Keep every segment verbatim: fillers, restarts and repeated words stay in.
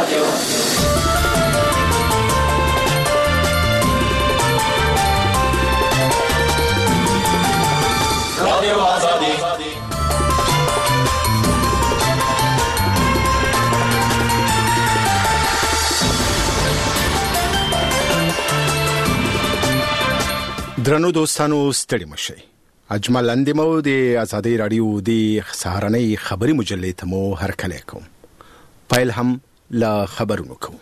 رادیو آزادی. درنو دوستانو ستړي مشئ. اجمل اندمو د آزادی رادیو د سهارنۍ خبري مجلې ته مو هرکلی کوم. پیل هم له خبرونو کوم.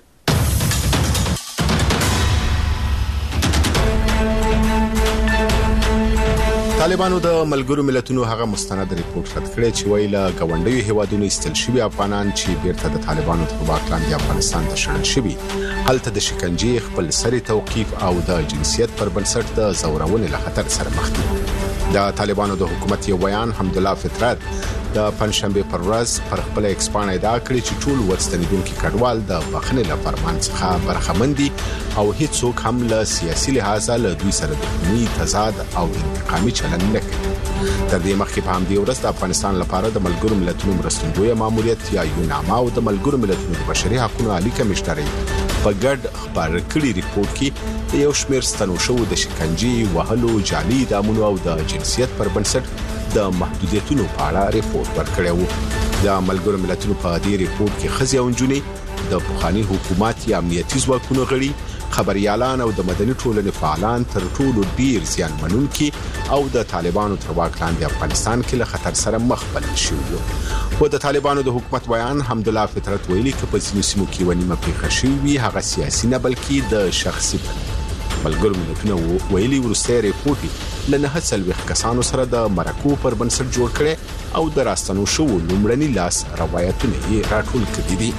طالبانو د ملګرو ملتونو هغه مستند ریپورت رد کړی چې وایي له ګاونډیو هیوادونو ایستل شوي افغانان چې بیرته د طالبانو تر واک لاندې افغانستان ته شړل شوي هلته د شکنجې، خپل سري توقیف او د جنسیت پر بنسټ د زورونې له خطر سره مخ دي. د طالبانو د حکومت یو بیان حمدالله فطرت د پنځشنبه پر ورځ پر خپل ایکسپان ادعا کړې چې ټول ورستنیدونکو کډوال د بخښنې له فرمان څخه برخمن دي او هیڅوک هم له سیاسي لحاظ له دوی سره دښمني، تضاد او انتقامي چلند نه کوي. تر دې مخکې په همدې ورځ د افغانستان لپاره د ملګرو ملتونو مرستندوی ماموریت یا یوناما او د ملګرو ملتونو د بشري حقوقو عالی کمشنري په ګډ خبر کړي ریپورت کې د یو شمېر ستنو شو د شکنجې، وهلو، جعلي اعدامونو او د جنسیت پر بنسټ د محدودیتونو په اړه ریپورت ورکړی و. د ملګرو ملتونو په دې ریپورت کې ښځې او نجونې، د پخواني حکومت یا امنیتي ځواکونو غړي، خبريالان او د مدني ټولنې فعالان تر ټولو ډیر زیان منونکي او د طالبانو تر واک لاندې افغانستان کې له خطر سره مخ بلل شوي وو. و د طالبانو د حکومت بیان حمدالله فطرت ویلي چې په ځینو سیمو کې ونیمه پیښه شوې هغه سیاسي نه بلکې د شخصي بل. ملګرو ملتونو ویلي وروسته ریپورت له نه څلوېښت کسانو سره د مرکو پر بنسټ جوړ کړي او د راستنو شو لومړني لاس روایتونه یې راټول کړي دي.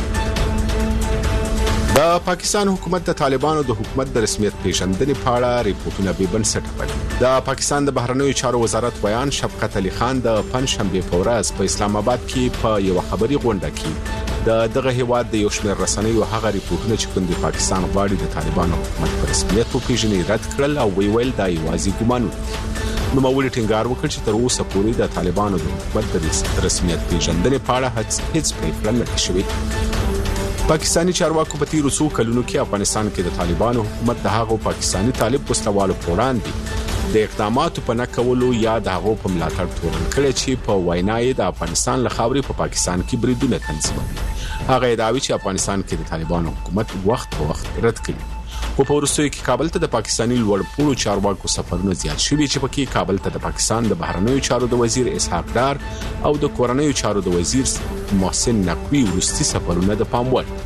د پاکستان حکومت د طالبانو د حکومت د رسمیت پیژندنې په اړه ریپورتونه به بنسټه بللي. د پاکستان د بهرنیو چارو وزارت بیان شفقت علي خان د پنځشنبه په ورځ په اسلام آباد کې په یو خبري غونډه کې د دغه هیواد د یو شمېر رسنیو هغه ریپورتونه چې کوم د پاکستان غواړي د طالبانو حکومت په رسمیت وپیژني رد کړل او ویل دا یوازې ګمانونه دي. نو مولي ټینګار وکړ چې تر اوسه پورې د طالبانو د حکومت د رسمیت پیژندنې په اړه هیڅ پریکړه نه ده شوې. پاکستانی چارواکو په تیرو څو کلونو کې افغانستان کې د طالبانو حکومت د هغو پاکستانی طالب وسلوالو په وړاندې د اقداماتو په نکولو یا د هغو په ملاتړ تورن کړي چې په وینای د افغانستان له خاورې په پاکستان کې بریدونه تنظیموي. هغه ادعوی چې افغانستان کې د طالبانو حکومت وخت په وخت رد کړي. خو په وروستیو کې کابل ته د پاکستانی لوړپوړو چارواکو سفرونه زیات شوي چې پکې کابل ته د پاکستان د بهرنیو چارو د وزیر اسحاق ډار او د کورنیو چارو د وزیر محسن نقوی وروستي سفرونه د پام وړ.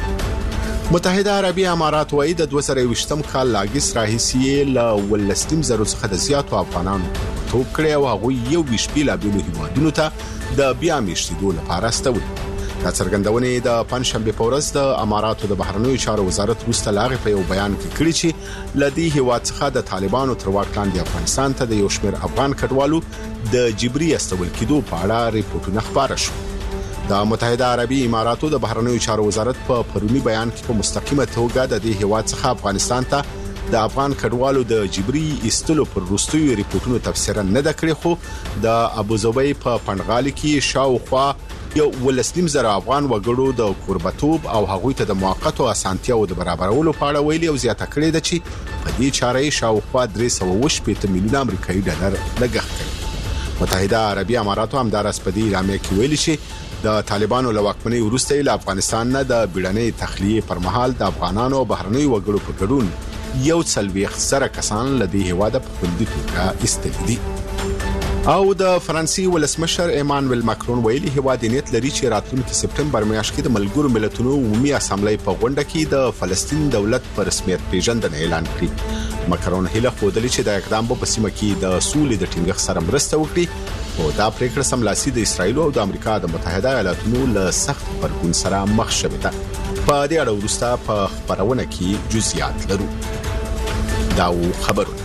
متحده عربي امارات وايي د دوه زره یوویشتم کال لاګیس راهیسې له ولسنیم زرو څخه د زیاتو افغانانو توپ کړی او هغه یو ویش بیلابیلو هیوادونو ته د بیا میشتېدو لپاره استولي. دا څرګندونې د پنځشنبه په ورځ د اماراتو د بهرنیو چارو وزارت وروسته لاغې په یو بیان کې کړی چې لدی هیواد څخه د طالبانو تر واک لاندې افغانستان ته د یو شمېر افغان کډوالو د جبري استول کېدو په اړه ریپورتونه خبره شو. د متحده عربي اماراتو د بهرنیو چارو وزارت په پرونی بیان کې په مستقیمه توګه د دې هیواد څخه افغانستان ته د افغان کډوالو د جبري استلو پر وروستیو ریپورتونو تفسیر نه د کړی خو د ابوظبي په پنډغالي کې شاوخوا یو ولسنیم زره افغان وګړو د قربتوب او هغوی ته د موقتو اسانتیاو د برابرولو په اړه ویلي او زیاته کړې ده چې په دې چارې شاوخوا درې سوه اووه شپېته میلیونه امریکایي ډالر لګښت کړي. متحده عربي اماراتو همداراز په دې اعلامیه کې ویلي چې د طالبانو له واکمنۍ وروسته له افغانستان نه د بیړنۍ تخلیې پر مهال د افغانانو او بهرنیو وګړو په ګډون یو څلوېښت زره کسان له دې هیواده په خوندي توګه ایستلي دي. او د فرانسې ولسمشر ایمانویل ماکرون ویلي هیواد نیت لري چې راتلونکي سپټمبر میاشت کې د ملګرو ملتونو عمومي اسامبلې په غونډه کې د فلسطین دولت په رسمیت پیژندنه اعلان کړي. ماکرون هیله خوده چې د اقدام په سیمه کې د سولې د ټینګښت سره مرسته وکړي او دا پریکړه سملاسي د اسرایل او د امریکا د متحده ایالاتونو له سخت غبرګون سره مخ شوې ده. په دې اړه وروسته په خبرونه کې جزئیات لرو. دا خبرونه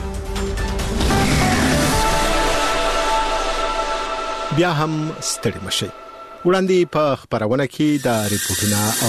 بیا هم ستړي مشي. وړاندې په خبرونه کې د ریپورتونه او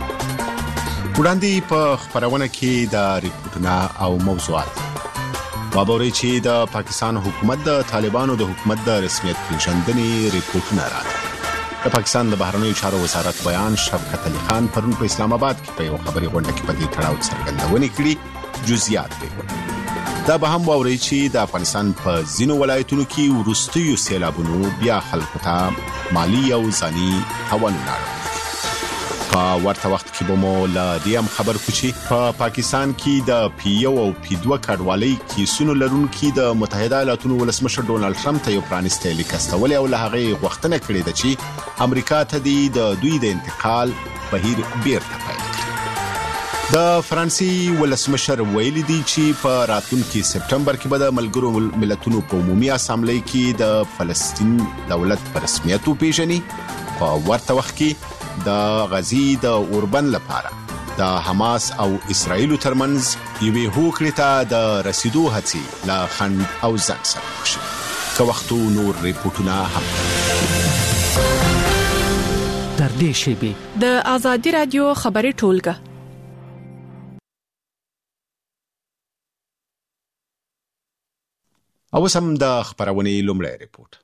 وړاندې په خبرونه کې د ریپورتونه او موضوعات. وابوري چې د پاکستان حکومت د طالبانو د حکومت د رسمیت پیژندنې ریپورتونه راغلي. د پاکستان د بهرنیو چارو وزارت بیان شفقت علي خان پرون په اسلام آباد کې په یو خبري غونډه کې په دې تړاو څرګندونه کړې. جزئیات دی دا به هم ووري چې د افغانستان په ځینو ولایتونو کې ورستیو سیلابونو بیا خلکو ته مالی او ځاني تاوانونه اړولي. په ورته وخت کې به مو له دې هم خبر کو چې په پاکستان کې د پی یو او پی دوه کډوالۍ کیسونو لرونکي د متحده ایالاتونو ولسمشر ډونالد ټرمپ ته یو پرانیستی لیک استولی او له هغې غوښتنه کړې ده چې امریکا ته د دوی د انتقال بهیر بیرته پیل کړي. د فرانسې ولسمشر ویلي دی چې په راتلونکي سپټمبر کې به د ملګرو ملتونو په عمومي اسامبلۍ کې د فلسطین دولت په رسمیت وپیژني. په ورته وخت کې د غزي د اوربند لپاره د حماس او اسرائیل ترمنځ یوې هوکړې ته د رسیدو هڅې لا خند او ځنډ سره مخ شي. که وختو نور ریپورتونه هم تر دې شی د آزادي رادیو خبري ټولګه. او سم د خبرونې لومړی ریپورت.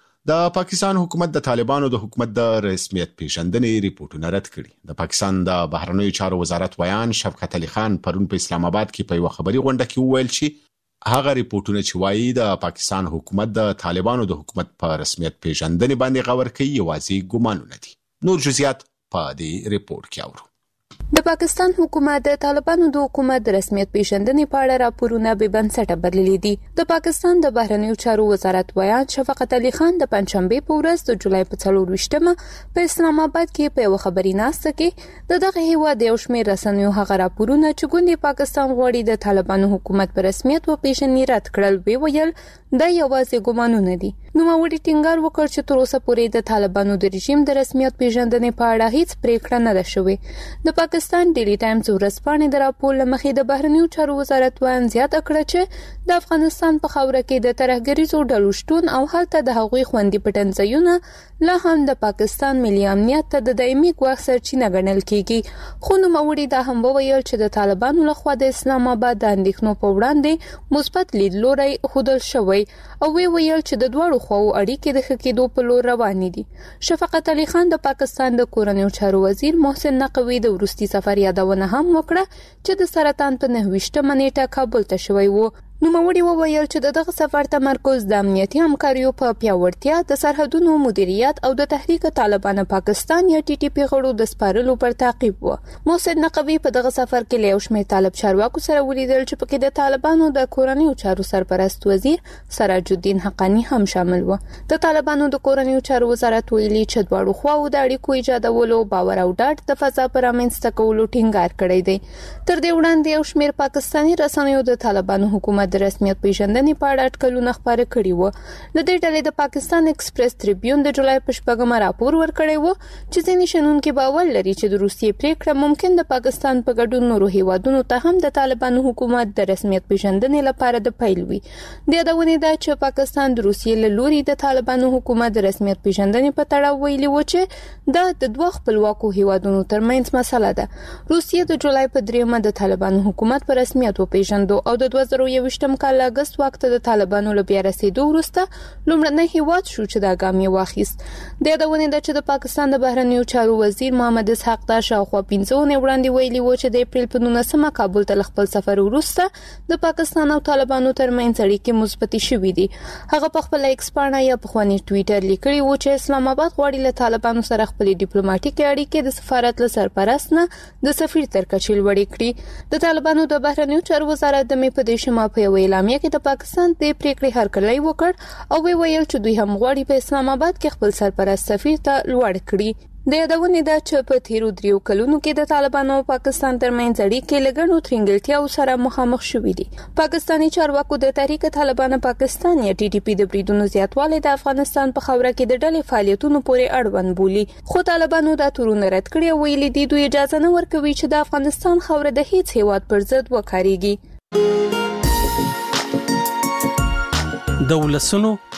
د پاکستان حکومت د طالبانو د حکومت د رسمیت پیژندنې ریپورتونه رد کړي. د پاکستان د بهرنیو چارو وزارت بیان شفقت علي خان پرون په اسلام آباد کې په یو خبري غونډه کې وویل چې هغه ریپورتونه چې وایي د پاکستان حکومت د طالبانو د حکومت په رسمیت پیژندنې باندې غور کوي یوازې ګمانونه دي. نور جزئیات په دې ریپورت کې اورو. د پاکستان حکومت د طالبانو د حکومت د رسمیت پیژندنې په اړه راپورونه به بنسټه بدللي دي. د پاکستان د بهرنیو چارو وزارت بیان شفقت علي خان د پنځشنبه په ورځ د جولای په څلور ویشتمه په اسلام آباد کې په یو خبري ناسته کې د دغه هیواد یو شمېر رسنیو هغه راپورونه چې ګوندې پاکستان غواړي د طالبانو حکومت په رسمیت وپیژني رد کړل. وی ویل دا یوازې ګمانونه دي. نو موري ټینګار وکړ چې تر اوسه پورې د طالبانو د رژیم د رسمیت پیژندنې په اړه هیڅ پریکړه نه ده شوې. د پاکستان ډیلی ټایمز ورځپاڼې د راپور لمخې د بهرنیو چارو وزارت وایي زیاته کړه چې د افغانستان په خاوره کې د ترهګریزو ډلو شتون او هلته د هغوی خوندي پټنځایونه لا هم د پاکستان ملي امنیت ته د دایمي ګواښ سرچینه ګڼل کیږي. خو نوموړي دا هم وویل چې د طالبانو لخوا د اسلام آباد د اندېښنو په وړاندې مثبت لیدلوری ښودل شوی او وی ویل چې د دوړو خواو اړیکې د ښه کېدو په لور روانې دي. شفقت علي خان د پاکستان د کورنیو چارو وزیر محسن نقوي د وروستي سفر یادونه هم وکړه چې د سرطان په نهه ویشتمه نیټه کابل ته شوی و. نوموړي وویل چې د دغه سفر تمرکز د امنیتي همکاریو په پیاوړتیا، د سرحدونو مدیریت او د تحریک طالبان پاکستان یا ټي ټي پی غړو د سپارلو پر تعقیب و. محسن نقوي په دغه سفر کې له یو شمېر طالب چارواکو سره ولیدل چې پکې د طالبانو د کورنیو چارو سرپرست وزیر سراج الدین حقانی هم شامل و. د طالبانو د کورنیو چارو وزارت ویلي چې دواړو خواو د اړیکو ایجادولو، باور او ډاډ د فضا پر رامنځته کولو ټینګار کړی دی. تر دې وړاندې یو شمېر پاکستاني رسنیو د طالبانو حکومت د رسمیت پیژندنې په اړه اټکلونه خپاره کړي وو. د دې ډلې د پاکستان ایکسپریس ټریبیون د جولای په شپږمه راپور ورکړی وو چې ځینې شنونکي باور لري چې د روسیې پریکړه ممکن د پاکستان په ګډون نورو هیوادونو ته هم د طالبانو حکومت د رسمیت پیژندنې لپاره د پیل وي. د یادونې ده چې پاکستان د روسیې له لوري د طالبانو حکومت د رسمیت پیژندنې په تړاو ویلي و چې دا د دوه خپلواکو هیوادونو ترمنځ مسله ده. روسیې د جولای په دریمه د طالبانو حکومت په رسمیت وپیژندو او د دوه زره یوویشتم کال اگست وخت د طالبانو له بیا رسیدو وروسته لومړنی هیواد شو چې دا ګام یې واخیست. د یادونې ده چې د پاکستان د بهرنیو چارو وزیر محمد اسحاق دا شاوخوا پنځه اونۍ وړاندې ویلي و چې د اپریل په نولسمه کابل ته خپل سفر وروسته د پاکستان او طالبانو ترمنځ اړیکې مثبتې شوې دي. هغه په خپل ایکس پاڼه یا په خواني ټویټر لیکلي و چې اسلام آباد غواړي له طالبانو سره خپل ډیپلوماټیک اړیکې د سفارت له سرپرست نه د سفیر تر کچې لوړې کړي. د طالبانو د بهرنیو چارو وزارت د مې په دې شمه په یو اعلامیه کې د پاکستان د پریکړې هرکلی وکړ او وی ویل چې دوی هم غواړي په اسلام آباد کې خپل سرپرست سفیر ته لوړ کړي. د یادونې ده چې په تیرو دریو کلونو کې د طالبانو او پاکستان ترمنځ اړیکې له ګڼو ترنګلتیاو سره مخامخ شوې دي. پاکستاني چارواکو د تحریک طالبان پاکستان یا ټي ټي پی د بریدونو زیاتوالی د افغانستان په خاوره کې د ډلې فعالیتونو پورې اړوند بولي، خو طالبانو دا تورونه رد کړي او ویلي دي دوی اجازه نه ورکوي چې د افغانستان خاوره د هیڅ هیواد پر ضد وکارېږي. د ولسونو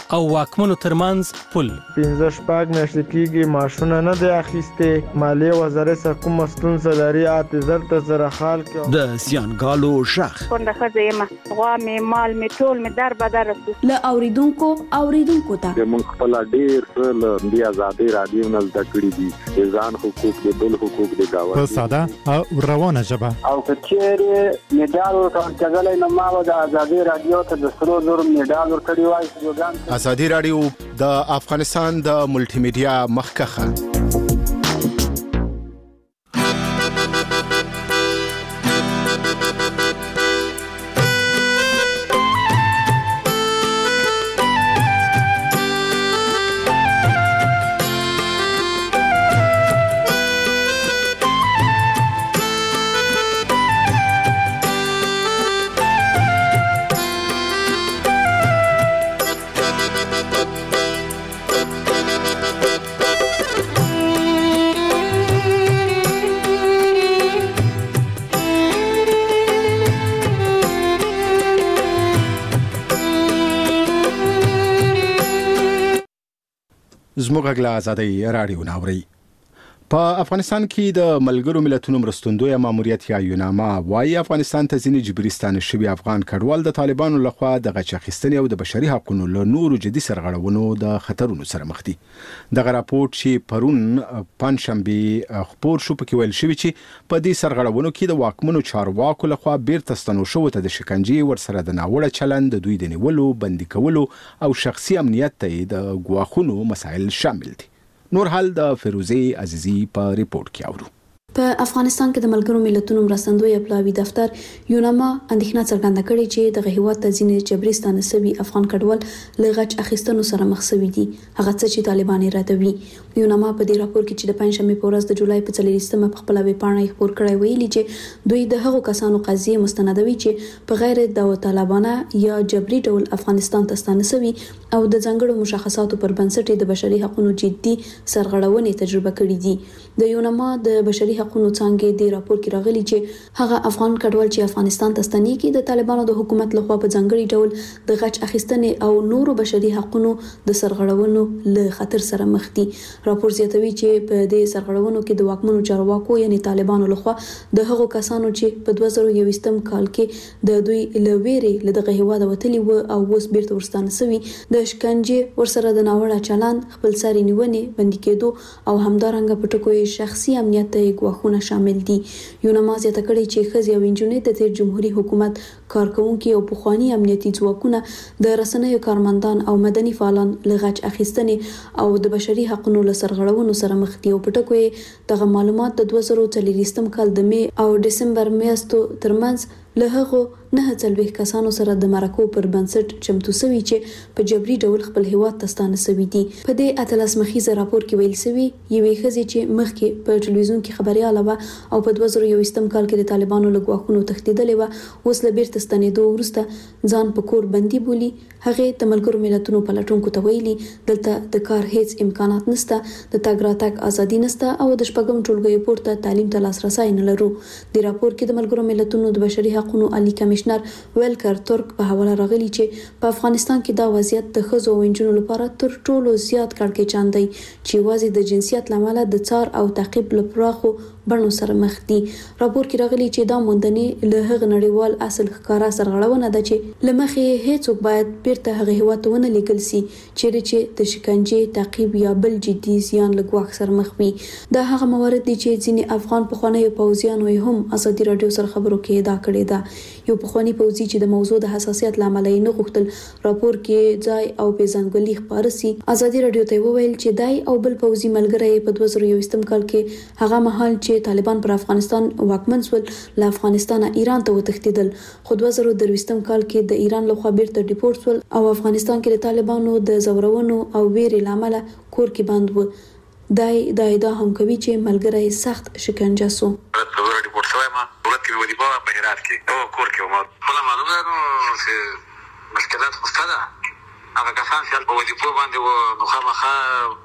او واکمنو ترمنځ پل. پنځه شپږ میاشتې کېږي ماشونه نه دی اخیستې. مالیې وزارت څخه کومه ستونزه لري اته زر ته سره حال کړو. د زیانګالو شخ کونډه ښځه یم، غوا مې مال مې ټول مې در بدر رسو. له اوریدونکو اوریدونکو ته موږ خپل ډیر څه له دې ازادي رادیو نه زده کړي دي، ځان حقوق دي، بل حقوق دي گاوه په ساده او روانه ژبه. او کچېره میډال ورکړل نو ما د ازادي رادیو ته د سرو زر میډال ورکړی وای. ازادي رادیو د افغانستان د ملټي میډیا مخکخه. زموږ غږ له ازادي رادیو ناوري. په افغانستان کې د ملګرو ملتونو مرستندوی ماموریت یا یوناما وايي افغانستان ته ځینې جبرستان شوی افغان کډوال د طالبانو لخوا د غچ اخیستنې او د بشري حقوقو له نورو جدي سرغړونو د خطرونو سره مخ دي. دغه راپورټ چې پرون پنځشنبه خبر شو پکې ویل شوی چې په دې سرغړونو کې د واکمنو چارواکو لخوا بیرته ستنو شو ته د شکنجې ورسره د ناوړه چلند، د دوی د نیولو، بندي کولو او شخصي امنیت ته د ګواښونو مسایل شامل دي. نور حال د فیروزی عزیزی په ریپورت کې اورو. په افغانستان کې د ملګرو ملتونو مرستندوی اپلاوي دفتر یوناما اندېښنه څرګنده کړې چې د هیواد ته ځینې جبرستان سوي افغان کډوال له غچ اخیستنو سره مخ شوي دي، هغه څه چې طالبان یې ردوي. یوناما په دې راپور کې چې د پنځشنبه په ورځ د جولای په څلورویشتمه په خپل ویب پاڼه خبر کړی ویلي چې دوی د هغو کسانو قضیې مستندوي چې په غیر داوطلبانه یا جبري ډول افغانستان ته ستانه شوي او د ځانګړو مشخصاتو پر بنسټ د بشري حقوقو جدي سرغړونې تجربه کړې دي. د یوناما د بشري حقوقو څنګه د راپور کې راغلي چې هغه افغان کډوال چې افغانستان ته ستنېږي د طالبانو د حکومت لخوا په ځانګړي ډول د غچ اخیستنې او نورو بشري حقوقو د سرغړونو له خطر سره مخ دي. راپور زیاتوي چې په دې سرغړونو کې د واکمنو چارواکو یعنی طالبانو لخوا د هغو کسانو چې په دوه زره یوویشتم کال کې د دوی لويري له دغه هیواد وتلي و او اوس بیرته ورستانه شوي د شکنجې ورسره د ناوړه چلند، خپل ساري نیونې، بندي کېدو او همدارنګه په ټکو شخصي امنیت ته ګواښونه شامل دي. یوناما زیاته کړې چې ښځې او نجونې د تیر جمهوریت حکومت کارکونکو او پخوانی امنیتي ځواکونه د رسنیو کارمندان او مدني فعالان له غچ اخیستنې او د بشري حقوقو له سرغړونو سره مخ دي. او په ټکو یې دغه معلومات د دوه زره څلورویشتم کال د می او دسمبر میاشتو ترمنځ له هغو نه څلوېښت کسانو سره د مرکو پر بنسټ چمتو شوي چې په جبري ډول خپل هیواد ته ستانه شوي دي. په دې اتلس مخیزه راپور کې ویل شوي یوې ښځې چې مخکې په ټلویزیون کې خبرياله وه او په دوه زره یوویشتم کال کې د طالبانو له ګواښونو تښتېدلې وه، اوس له بیرته ستنېدو وروسته ځان په کور بندي بولي. هغې د ملګرو ملتونو پلټونکو ته ویلي دلته د کار هیڅ امکانات نشته، د تګ راتګ ازادي نشته او د شپږم ټولګیو پورته تعلیم ته لاسرسی نه لرو. د راپور کې د ملګرو ملتونو د بشري حقوقو عالی کمشنر ویلکر ترک په حواله راغلی چې په افغانستان کې دا وضعیت د ښځو او نجونو لپاره تر ټولو زیات کړکېچن دی چې یوازې د جنسیت لامل د څار او تعقیب لپاره بڼو سره مخ دي. راپور کې راغلی چې دا موندنې له هغه نړیوال اصل ښکارا سرغړونه ده چې لمخې هیڅوک باید بیرته هغه هیواد ته ونه لیږل سي چیرې چې د شکنجې، تعقیب یا بل جدي زیان له ګواښ سره مخ وي. دا هغه موارد دي چې ځینې افغان پخوانیو پوځیانو یې هم ازادي رادیو سره خبرو کې ادعا کړې ده. یو پخوانی پوځي چې د موضوع د حساسیت لامل یې نه غوښتل راپور کې ځای او پیژنګلي خبره سي، ازادي رادیو ته وویل چې دای او بل پوځي ملګری په دوه زره یوویشتم کال کې هغه مهال چې طالبان پر افغانستان واکمن شول له افغانستانه ایران ته وتښتیدل، خو دوه زره درویشتم کال کې د ایران لخوا بیرته ډیپورت شول او افغانستان کې د طالبانو د زورونو او ویرې لامل کور کې بند و. دای دا ادعا هم کوي چې ملګری سخت شکنجه سو. ډیپورت شوی ما دولت کې ودی په بهرات کې او کور کې ما خپل معلومه ده نو چې مشکلات خو ستاسو هغه کسان چې په ودی په باندې و نو خامخا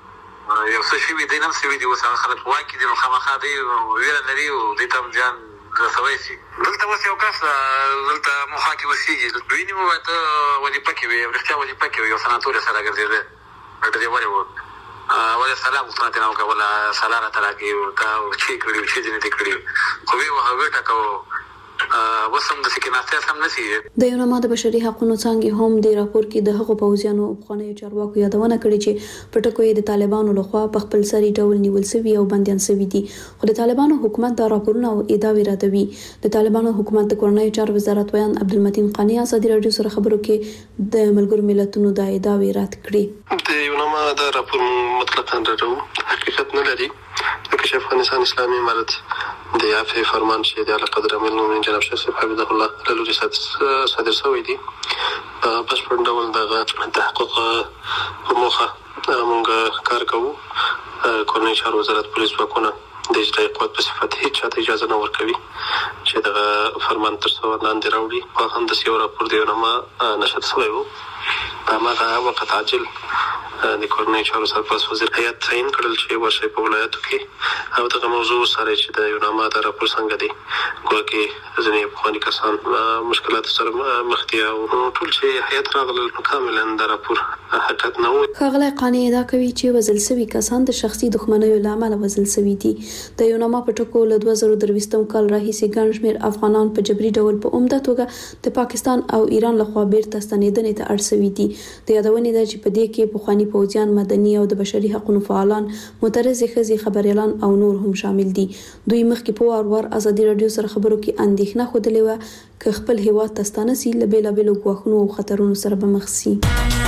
یو څه شي وي د نن څه وي د وسه خلک واکې دي نو خامخا دی ویره لري او د تم ځان رسوي شي. دلته اوس یو کس دلته موخه کې اوسېږي ویني مو ته وظیفه کې وي رښتیا وظیفه کې وي یو سناتور سره ګرځېده ډېر ولې و ولا سلام وطن ته نو ولا سلام ته راګي او کا چې کړی چې دې دې کړی خو وی وهغه ټکو وسم د سکیناسته سم نسی د یوناما د بشري حقوقو څنګه هم د راپور کې د هغو پوځیانو افغاني چارواکو یادونه کړې چې پټکو یې د طالبانو لخوا په خپل سری ډول نیول شوی او بنديان شوی دي خو د طالبانو حکومت دا راپورونه او ادعاوې راټوي د طالبانو حکومت د کورنۍ چارو وزارت ویان عبدالمتین قانی ازادي رادیو سره خبرو کې د ملګرو ملتونو د ادعاوې رات کړې د یوناما د راپور مطلقاً راټو حقیقت نه لري چې افغانستان اسلامي امارت د یافي فرمان چې د اعلی قدر امیر المؤمنین جناب شیخ صاحب حفظه الله له لوري صادر شوی دی په پښپن ډول د تحقیق په موخه موږ کار کوو کورنۍ چارو وزارت پولیس ځواکونه د اجرایي قوت په صفت هیڅ چاته اجازه نه ورکوي چې دغه فرمان تر څو لاندې راوړي په هم د یو راپور دی یوناما نشر شوی و په هغه وخت عاجل د کورنۍ چارو سرپرست وزیر هیئت تعیین کړل چې ورشي په ولایتو کې او دغه موضوع سره چې د یوناما د راپور څنګه دی ګویا ځینې افغاني کسان مشکلات سره مخ دي او ټول چې هیئت راغلل کاملا د راپور حقیقت نه و. ښاغلی قانی ادعا کوي چې وژل شوي کسان د شخصي دښمنیو له امله وژل شوي دي. د یوناما په ټکو له دوه زره درویشتم کال راهیسې ګڼ شمېر افغانان په جبري ډول په عمده توګه د پاکستان او ایران لخوا بیرته ستنېدنې ته اړ شوي دي. د یادونې ده چې په دې کې پخواني پوځیان مدني او د بشري حقوقو فعالان معترضې ښځې خبريالان او نور هم شامل دي. دوی مخکې په وار وار ازادي رادیو سره خبرو کې اندېښنه ښودلې وه که خپل هیواد ته ستانه سي له بېلابېلو ګواښونو او خطرونو سره به مخ سي.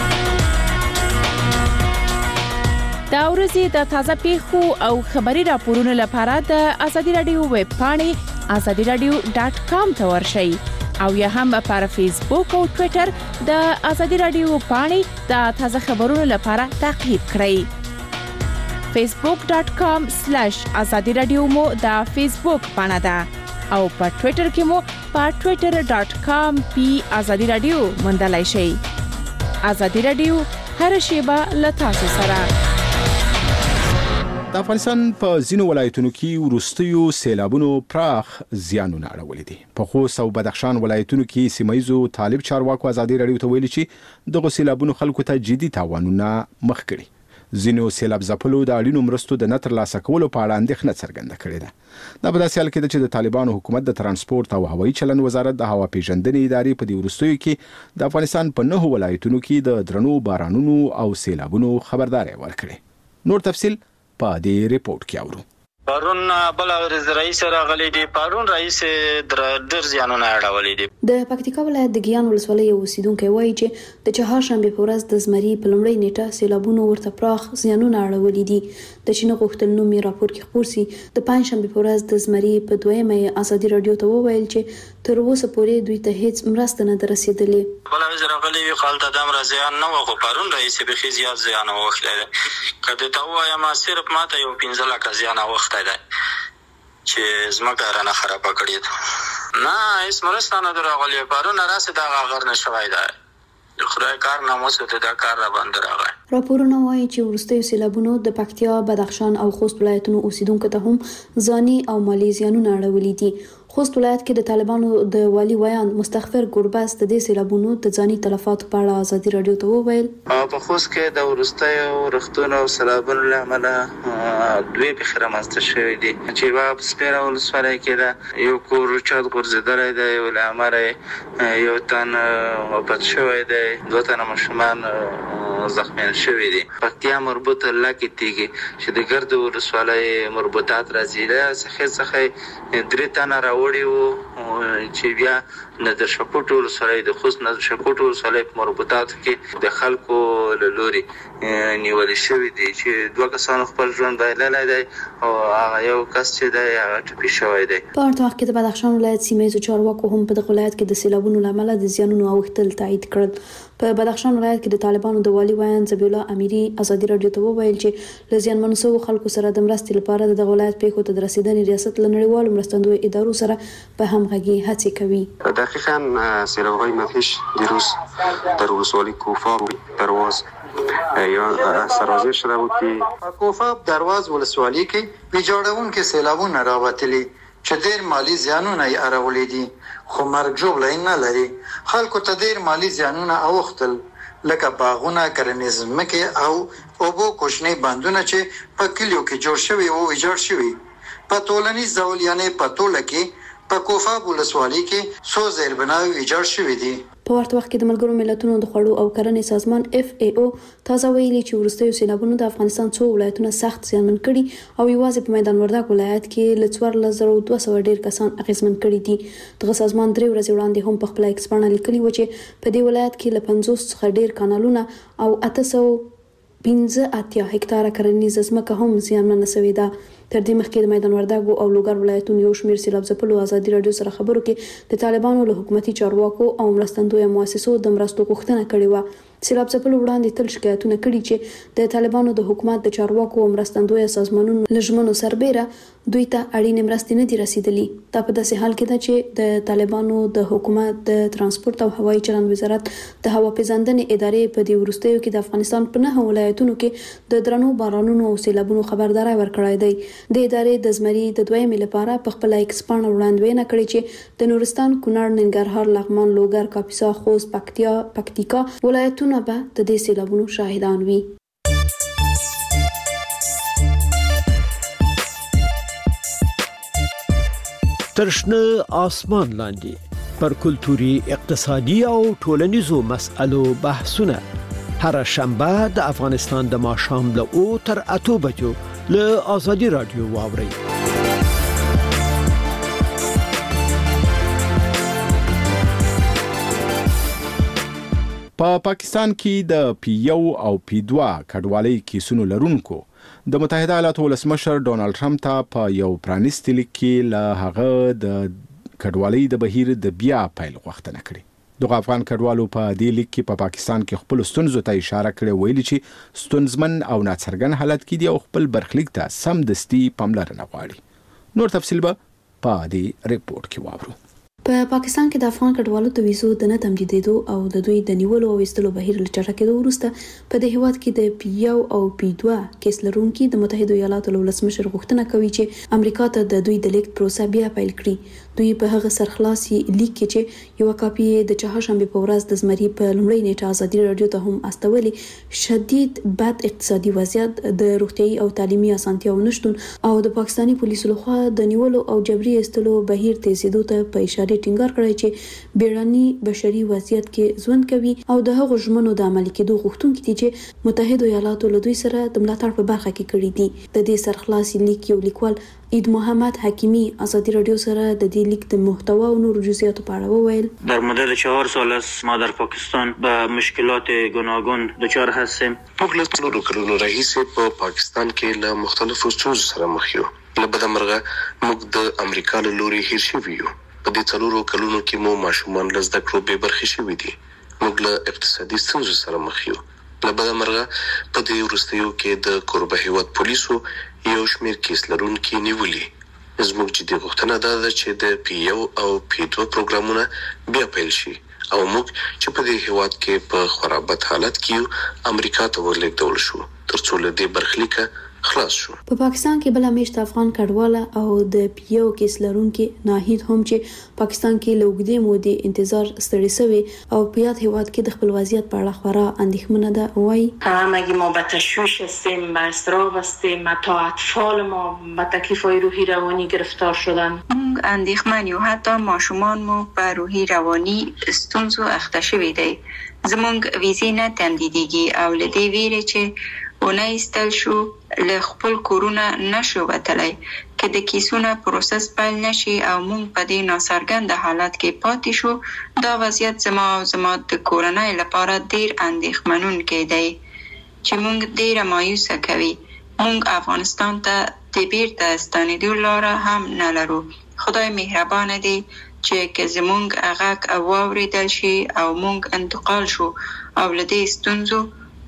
دا ورځې د تازه پیښو او خبري راپورونو لپاره د ازادي رادیو ویب پاڼې ازادي رادیو ډاټ کام ته ورشئ او یا هم پر فیسبوک او ټوئیټر د ازادي رادیو پاڼې د تازه خبرونو لپاره تعقیب کړئ. فیسبوک ډاټ کام سلیش ازادي رادیو مو د فیسبوک پاڼه ده او په ټوئیټر کې مو په ټوئیټر ډاټ کام پی ازادي رادیو موندلای شئ. ازادي رادیو هر شیبه له تاسو سره. د افغانستان په ځینو ولایتونو کې ورستیو سیلابونو پراخ زیانونه اړولې دي. په خوست او بدخشان ولایتونو کې سیمایزو طالب چارواکو ازادي رادیو ته ویلي چې دغه سیلابونو خلکو ته جدي تاوانونه مخ کړي. ځینو سیلاب ځپلو د اړینو مرستو د نه ترلاسه کولو په اړه اندېښنه څرګنده کړې ده. دا په داسې حال کې ده چې د طالبانو حکومت د ترانسپورت او هوایي چلند وزارت د هوا پیژندنې ادارې په دې وروستیو کې د افغانستان په نهو ولایتونو کې د درنو بارانونو او سیلابونو خبرداري ورکړې. نور تفصیل په دې ریپورت کې اورو. پرون بل ورځ رئیس راغلی دی پرون رئیس ډېر زیانونه اړولې دي. د پکتیکا ولایت د ګیان ولسوالۍ اوسیدونکو وایي چې د چهارشنبه په ورځ د زمري په لومړۍ نیټه سیلابونو ورته پراخ زیانونه اړولې دي. د چینه غوښتل نومي راپور کې خبر سي د پنځشنبه په ورځ د زمري په دویمه ازادي رادیو ته وویل چې تر اوسه پورې دوی ته هیڅ مرسته نه درسېدلې. بل ورځ راغلی وی خالد ادم رضیان نو خو پرون رئیس به خي زیات زیان وکړل. کله ته وایم صرف ماته یو پنځه لک زیان وکړل چې زمکه رانه خراب کړی نه هیڅ مرسته نه درغلی پرون راسه دا غیر نشوي دا خدای کار ناموسه ته دا کار را باندې راغی. راپورونه وایي چې ورستیو سیلابونو د پکتیا، بدخشان او خوست ولایتونو اوسیدونکو ته هم ځاني او مالی زیانونه اړولي دي. خوست ولایت کې د طالبانو د والي ویان مستغفر ګورباس د دې سیلابونو د ځاني تلفاتو په اړه ازادي رادیو ته وویل. په خوست کې د ورستیو رختونو او سیلابونو له امله دوی بخره ماسته شوی دي چې په سپیره ولسوالۍ کې دا یو کور چات ګرځیدلی دی یو له امره یو تن وفات شوی دی دوه تنه ماشومان زخمیان شوی دي. پکتیا مربوطه لکه تیږي چې د ګرد ولسوالۍ مربوطات راځي له څخه څخه درې تنه راوړي وو چې بیا نظر شکوټ ولسوالۍ د خوست نظر شکوټ ولسوالۍ په مربوطاتو کې د خلکو له لوري نیول شوی دي چې دوه کسان خپل ژوند بایللی دی او هغه یو کس چې دی هغه ټپي شوی دی. په ورته وخت کې د بدخشان ولایت سیمایي چارواکو هم په دغه ولایت کې د سیلابونو له امله د زیانونو اوښتل تایید کړل. په بدخشان ولایت کې د طالبانو د والي ویان ذبیح الله امیري ازادي رادیو ته وویل چې له زیانمنو شوو خلکو سره د مرستې لپاره د دغه ولایت پیښو ته د رسیدنې ریاست له نړیوالو مرستندویو ادارو سره په همغږي هڅې کوي. دقیقاً سیلاب‌های مدهش دیروز در ولسوالی کوفا درواز یا سرازیر شده بود که کوفا درواز ولسوالی کې ویجاړونکو سیلابونه راوتلي چې ډېر مالی زیانونه یې اړولي دي، خو مرګ ژوبله نه لري. خلکو ته ډېر مالی زیانونه اوښتل، لکه باغونه، کرنیز ځمکې او اوبو کوچني بندونه چې په کلیو کې جوړ شوي او ویجاړ شوي. په ټولنیز ډول یعنې په ټوله کې په کوفاب ولسوالۍ کې څو زیربناوې ویجاړ شوي دي. په ورته وخت کې د ملګرو ملتونو د خوړو او کرنې سازمان اف ای او تازه ویلي چې وروستیو سیلابونو د افغانستان څو ولایتونه سخت زیانمن کړي او یوازې په میدان وردګ ولایت کې له څوارلس زره دوه سوه ډیر کسان اغیزمن کړي دي. دغه سازمان درې ورځې وړاندې هم په خپل ایکس باندې لیکلي و چې په دې ولایت کې له پنځوس څخه ډیر کانالونه او اته سوه پنځه اتیا هکتاره کرنیزه ځمکه هم زیانمنه شوې ده. تر دې مخکې د میدان وردګ او لوګر ولایتونو یو شمېر سیلاب ځپلو ازادي راډیو سره خبرو کې د طالبانو له حکومتي چارواکو او مرستندویه مؤسسو د مرستو غوښتنه کړې وه. سیلاب ځپلو وړاندې تل شکایتونه کړي چې د طالبانو د حکومت د چارواکو او مرستندویه سازمانونو له ژمنو سربیره دوی ته اړینې مرستې نه دي رسیدلي. دا په داسې حال کې ده چې د طالبانو د حکومت د ترانسپورت او هوایي چلند وزارت د هوا پیژندنې ادارې په دې وروستیو کې د افغانستان په نهه ولایتونو کې د درنو بارانونو او سیلابونو خبرداری ورکړی دی. د ادارې د زمري د دویمې لپاره په خپل ایکس باندې وړاندوینه کړې چې د نورستان، کونړ، ننګرهار، لغمان، لوګر، کاپیسا، خوست، پکتیا، پکتیکا ولایتونه به د دې سیلابونو شاهدان وي. ترشنه آسمان لاندې پر کلتوري، اقتصادي او ټولنیزو مسألو بحثونه هر شنبه د افغانستان د ماښام له او تر اتو بجو له آزادي رادیو واورئ. په پاکستان کې د پی یو او پی دوه کډوالۍ کیسونو لرونکو د متحده ایالاتو ولسمشر ډونالد ټرمپ ته په یو پرانیستي لیک کې له هغه د کډوالۍ د بهیر د بیا پیل غوښتنه کړې. دغه افغان کډوالو په دې لیک کې په پاکستان کې خپل ستونزو ته اشاره کړې، ویلي چې ستونزمن او ناڅرګند حالت کې دي او خپل برخلیک ته سمدستي پاملرنه غواړي. نور تفصیل به په دې ریپورت کې واورو. په پاکستان کې د افغان کډوالو د ویزو د نه تمدیدېدو او د دوی د نیولو او ایستلو بهیر له چټکېدو وروسته په دې هیواد کې د پی یو او پی دوه کیس لرونکي د متحده ایالاتو له ولسمشر غوښتنه کوي چې امریکا ته د دوی د لیږد پروسه بیا پیل کړي. دوی په هغه سرخلاصي لیک کې چې یو کاپي د چهارشنبه په ورځ د زمري په لومړۍ نیټه ازادي راډیو ته هم استولي، شدید بد اقتصادي وضعیت، د روغتيایي او تعلیمي اسانتیاو نشټون او د پاکستاني پولیسو لخوا د نیولو او جبري ایستلو بهیر تیزیدو ته په اشاره ټینګار کړی چې بیړني بشري وضعیت کې ژوند کوي او د هغو ژمنو د عملي کېدو غوښتونکي دي چې متحده ایالاتو له دوی سره د ملاتړ په برخه کې کړي دي. د دې سرخلاصي لیک یو لیکوال عید محمد حکیمی ازادي رادیو سره د دې لیک د محتوا او نورو جزئیاتو په اړه وویل. در مدت چهار سال است ما در پاکستان به مشکلات گوناگون دچار هستیم. موږ له څلورو کلونو راهیسې په پاکستان کې له مختلفو ستونزو سره مخ یو. له بدمرغه موږ د امریکا له لوري هیر شوي یو. په دې څلورو کلونو کې مو ماشومان له زده کړو بې برخې شوي دي. موږ له اقتصادي ستونزو سره مخ یو. له بدمرغه په دې وروستیو کې د کوربه هیواد پولیسو یو شمېر کیس لرونکي نیولي. زموږ جدي غوښتنه دا ده چې د پی یو او پی دوه پروګرامونه بیا پیل شي او موږ چې په دې هیواد کې په خورا بد حالت کې امریکا ته ورلېږدول شو ترڅو له دې برخلیکه خلاص شو. په پاکستان کې بل میشت افغان کډواله او د پی یو کیس لرونکي ناهید هم چې پاکستان کې لوګدې مودې انتظار ستړي شوی او په یاد هیواد کې د خپل وضعیت په اړه خورا اندېښمنه ده. وایي همگی ما به تشویش هستیم، به اضطراب هستیم، تا اطفال ما به تکلیف‌های روحی روانی گرفتار شدن. موږ اندېښمن یو، حتی ماشومان مو په روحي رواني ستونزو اخته شوي دي. زموږ ویزې نه تمدیدېږي او له دې ویرې چې ونه ایستل شو له خپل کورونه نشو وتلی که د کیسونه پروسس پیل نشي او موږ په دې ناڅرګند حالت کې پاتې شو. دا وضعیت زما او زما د کورنۍ لپاره ډیر اندېښمنونکی دی چې موږ ډیره مایوسه کوي. موږ افغانستان ته د بیرته ستنېدو لاره هم نه لرو. خدای مهربانه دی چې که زموږ غږ واوریدل شي او موږ انتقال شو او له دې ستونزو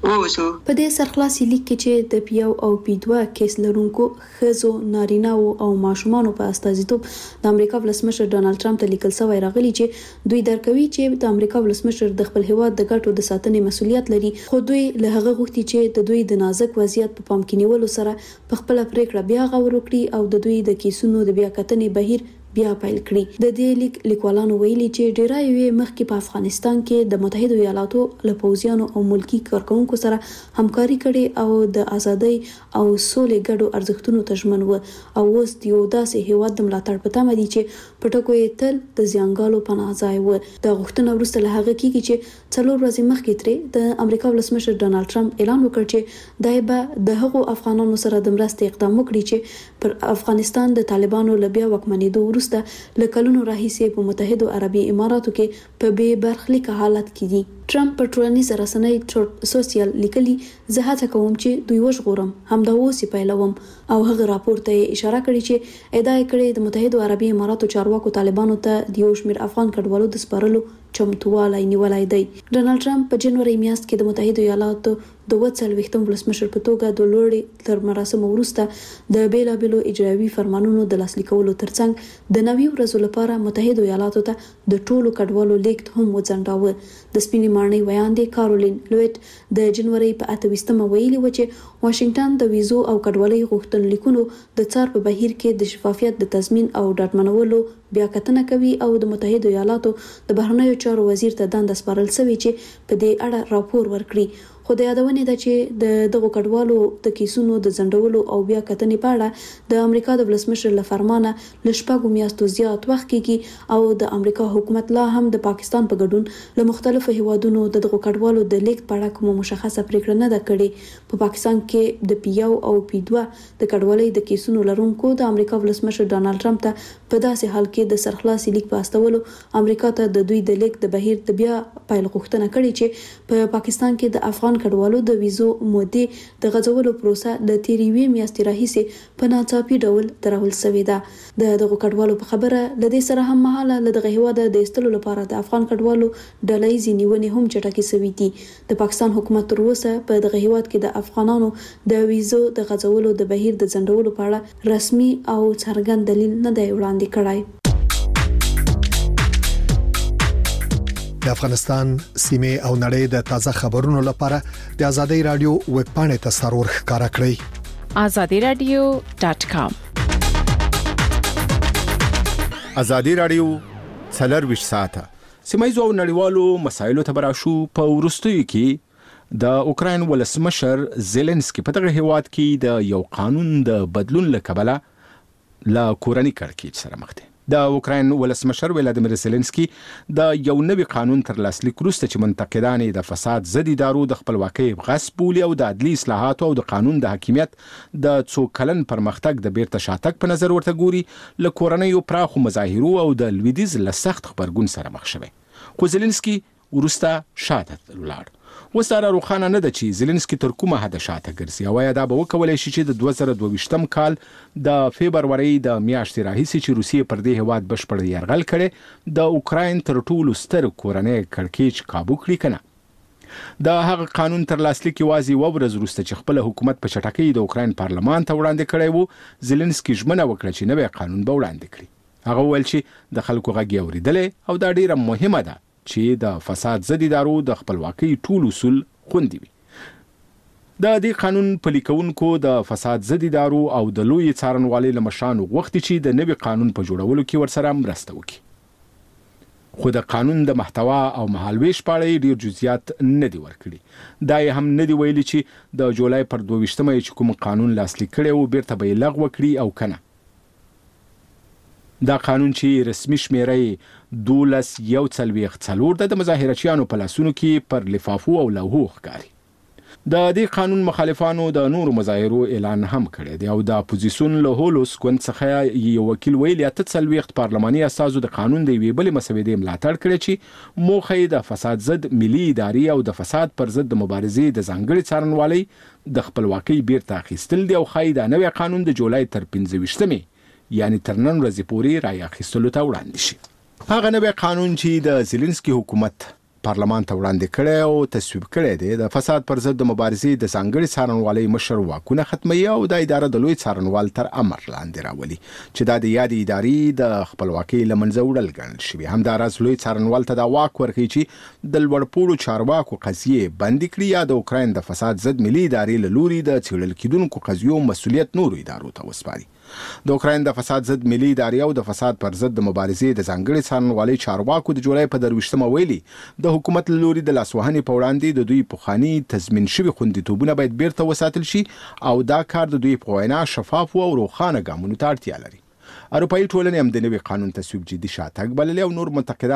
ووزو. په دې سرخلاصي لیک کې چې د پی یو او پی دوه کیس لرونکو ښځو، نارینه‌و او ماشومانو په استازیتوب د امریکا ولسمشر ډانلډ ټرمپ ته لیکل شوی راغلی چې دوی درکوي چې د امریکا ولسمشر د خپل هیواد د ګټو د ساتنې مسؤلیت لري، خو دوی له هغه غوښتي چې د دوی د نازک وضعیت په پام کې نیولو سره په خپل پریکړه بیا غور وکړي او د دوی د کیسونو د بیا کتنې بهیر بیا پیل کړي. د دې لیک لیکوالانو ویلي چې ډیرا یې مخکې په افغانستان کې د متحده ایالاتو له پوځیانو او ملکی کارکونکو سره همکاري کړي او د ازادۍ او سولې ګډو ارزښتونو ته ژمن و او اوس د یو داسې هیواد د ملاتړ په تمه دي چې په ټکو یې تل د زیانګالو پناه ځای و. د غوښتنه وروسته له هغه کېږي چې څلور ورځې مخکې ترې د امریکا ولسمشر ډانلډ ټرمپ اعلان وکړ چې دای به د هغو افغانانو سره د مرستې اقدام وکړي چې پر افغانستان د طالبانو له بیا واکمنېدو وروسته له کلونو راهیسې په متحده عربي اماراتو کې په بې برخلیک حالت کې دي. ټرمپ په ټولنیزه رسنۍ ټروت سوشل لیکلي، زه هڅه کوم چې دوی وژغورم، همدا اوس یې پیلوم، او هغه راپور ته اشاره کړې چې ادعا یې کړې د متحده عربي اماراتو چارواکو طالبانو ته د یو شمېر افغان کډوالو د سپارلو چمتووالی نیولای دی. ډانلډ ټرمپ په جنوري میاشت کې د متحده ایالاتو د وڅلوېښتم ولسمشر په توګه د لوړې تر مراسمو وروسته د بیلابیلو اجرایوي فرمانونو د لاسلیک کولو ترڅنګ د نوي ورځو لپاره متحده ایالاتو ته د ټولو کډوالو لیږد هم وځنډاوه. د سپینې ماڼۍ ویاندې کارولین لویټ د جنوري په اته ویشتمه ویلي و چې واشنگټن د ویزو او کډوالۍ غوښتنلیکونو د څار په بهیر کې د شفافیت د تضمین او ډاډمنولو بیا کتنه کوي او د متحده ایالاتو د بهرنیو چارو وزیر ته دنده سپارل شوې چې په دې اړه راپور ورکړي. خو د یادونې ده چې د دغو کډوالو د کیسونو د ځنډولو او بیا کتنې په اړه د امریکا د ولسمشر له فرمانه له شپږو میاشتو زیات وخت کېږي او د امریکا حکومت لا هم د پاکستان په ګډون له مختلفو هیوادونو د دغو کډوالو د لیږد په اړه کومه مشخصه پریکړه نه ده کړې. په پاکستان کې د پی یو او پی دوه د کډوالۍ د کیسونو لرونکو د امریکا ولسمشر ډانلډ ټرمپ ته په داسې حال کې د سرخلاصي لیک په استولو امریکا ته د دوی د لیږد د بهیر د بیا پیل غوښتنه کړې چې په پاکستان کې د افغان کډوالو د ویزو مودې د غځولو پروسه د تیرې یوې میاشتې راهیسې په ناڅاپي ډول درول شوې ده. د دغو کډوالو په خبره له دې سره هم مهاله له دغه هیواده د ایستلو لپاره د افغان کډوالو ډلهییزې نیونې هم چټکې شوې دي. د پاکستان حکومت تر اوسه په دغه هیواد کې د افغانانو د ویزو د غځولو د بهیر د ځنډولو په اړه رسمي او څرګند دلیل نه دی وړاندې کړی. د افغانستان سیمه او نړۍ د تازه خبرونو لپاره د ازادي رادیو ویب پاڼې ته سرور ښکارا کړئ azadi radio dot com. ازادي رادیو څلرویشت ساعته سیمایي او نړیوالو مسایلو ته براشو. په ورستیو کې د اوکراین ولسمشر زيلنسکي په دغه هیواد کې د یو قانون د بدلون لکبله لا کورنی کړکېچ سره مخ دی. د اوکراین ولسمشر ولادیمیر زيلنسکي د یو نوي قانون تر لاسلیک وروسته چې منتقدان د فساد ضد ادارو د خپلواکۍ غصب بولي او د عدلي اصلاحاتو او د قانون د حاکمیت د څو کلن پرمختګ د بیرته شاتګ په نظر ورته ګوري، له کورنیو پراخو مظاهرو او د لویدیز له سخت خبرګون سره مخ شوی. خو زيلنسکي وروسته شاته لاړ. وساره روخانه نه ده چې زيلنسکي تر کومه حد شاته ګرځي او یا دا به وکولای شي چې د دوه زره دوه ویشتم کال د فبرवरी د میاشتې راهیسې چې روسیې پر دې هواد بشپړ یرغل کړي د اوکراین تر ټولو ستر کورنۍ کړکېچ قابو کړي کنه. د هغه قانون تر لاسلیک یوازې و ورځ وروسته چې خپل حکومت په چټکۍ د اوکراین پارلمان ته وړاندې کړی وو، زيلنسکي ژمنه وکړه چې نوی قانون به وړاندې کړي. هغه ویل چې د خلکو غږ یې اورېدلی او دا ډیره مهمه ده چې د فساد ضد ادارو د خپلواکۍ ټول اصول خوندي وي. د دې قانون پلي کوونکو د فساد ضد ادارو او د لوی څارنوالۍ له مشرانو غوښتي چې د نوي قانون په جوړولو کې ورسره مرسته وکړي. خو د قانون د محتوا او مهالويش په اړه ډیر جزئیات نه دي ورکړي. دا هم نه دی ویلي چې د جولای پر دوه ویشتمه چې کوم قانون لاسلیک کړي او بیرته به یې لغوه کړي او کنه. دا قانون چې رسمي شمیره دولس یو څلوېښت څلور د مظاهرچیانو په لاسونو کې پر لفافو او لوحو ښکاري. د دې قانون مخالفانو د نورو مظاهرو اعلان هم کړی دی او د اپوزیسیون له هولوس ګوند څخه یو وکیل ویلي اته څلوېښت پارلماني اساسو د قانون د یوې بلې مسودې ملاتړ کړی چې موخه یې د فساد ضد ملي ادارې او د فساد پر ضد د مبارزې د ځانګړي څارنوالۍ د خپلواکۍ بیرته اخیستل دی او ښایي دا نوی قانون د جولای تر پنځه ویشتمې یعنی تر نن ورځې پورې رای اخیستلو ته وړاندې شي. هغه نوی قانون چې د زيلنسکي حکومت پارلمان ته وړاندې کړی او تصویب کړی دی. د فساد پر ضد د مبارزې د ځانګړي څارنوالۍ مشر واکونه ختموي او د اداره د لوی څارنوال تر امر لاندې راولي چې دا د یادې ادارې د خپلواکۍ له منځه وړل ګڼل شوي. همداراز لوی څارنوال ته دا واک ورکوي چې د لوړپوړو چارواکو قضیې بندي کړي یا د اوکراین د فساد ضد ملي ادارې له لوري د څېړل کېدونکو قضیو مسؤلیت نورو ادارو ته وسپاري. د اوکراین د فساد ضد ملي ادارې او د فساد پر ضد د مبارزې د ځانګړي څارنوالۍ چارواکو د جولای په درویشتمه ویلي د حکومت له لوري د لاسوهنې په وړاندې د دوی پخواني تضمین شوي خوندیتوبونه باید بیرته وساتل شي او دا کار د دوی په وینا شفافو او روښانه ګامونو ته اړتیا لري. اروپایي ټولنې هم د نوي قانون تصویب جدي شاتګ بللی او نور منتقدان